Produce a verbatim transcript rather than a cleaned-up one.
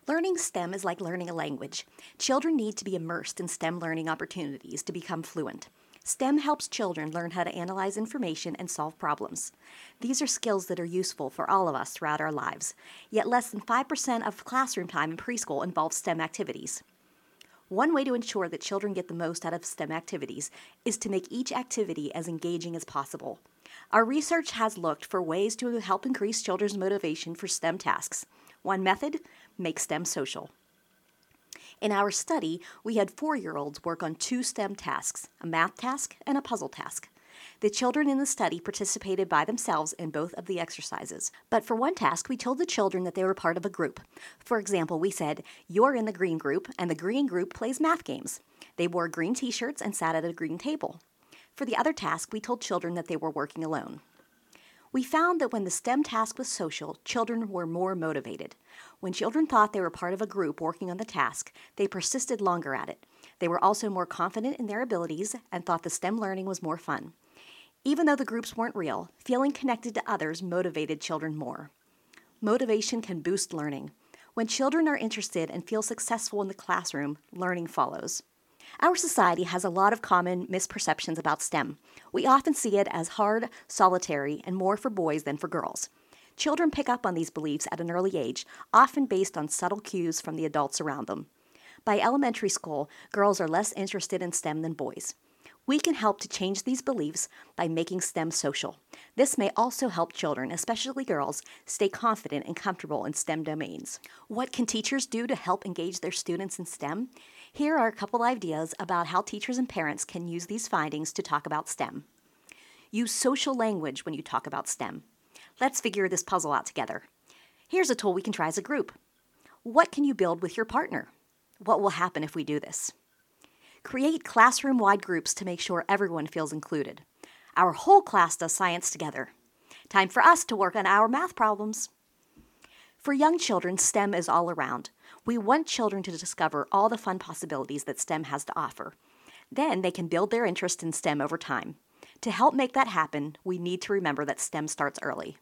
Learning STEM is like learning a language. Children need to be immersed in STEM learning opportunities to become fluent. STEM helps children learn how to analyze information and solve problems. These are skills that are useful for all of us throughout our lives, yet less than five percent of classroom time in preschool involves STEM activities. One way to ensure that children get the most out of STEM activities is to make each activity as engaging as possible. Our research has looked for ways to help increase children's motivation for STEM tasks. One method: make STEM social. In our study, we had four-year-olds work on two STEM tasks, a math task and a puzzle task. The children in the study participated by themselves in both of the exercises. But for one task, we told the children that they were part of a group. For example, we said, "You're in the green group, and the green group plays math games." They wore green t-shirts and sat at a green table. For the other task, we told children that they were working alone. We found that when the STEM task was social, children were more motivated. When children thought they were part of a group working on the task, they persisted longer at it. They were also more confident in their abilities and thought the STEM learning was more fun. Even though the groups weren't real, feeling connected to others motivated children more. Motivation can boost learning. When children are interested and feel successful in the classroom, learning follows. Our society has a lot of common misperceptions about STEM. We often see it as hard, solitary, and more for boys than for girls. Children pick up on these beliefs at an early age, often based on subtle cues from the adults around them. By elementary school, girls are less interested in STEM than boys. We can help to change these beliefs by making STEM social. This may also help children, especially girls, stay confident and comfortable in STEM domains. What can teachers do to help engage their students in STEM? Here are a couple ideas about how teachers and parents can use these findings to talk about STEM. Use social language when you talk about STEM. Let's figure this puzzle out together. Here's a tool we can try as a group. What can you build with your partner? What will happen if we do this? Create classroom-wide groups to make sure everyone feels included. Our whole class does science together. Time for us to work on our math problems. For young children, STEM is all around. We want children to discover all the fun possibilities that STEM has to offer. Then they can build their interest in STEM over time. To help make that happen, we need to remember that STEM starts early.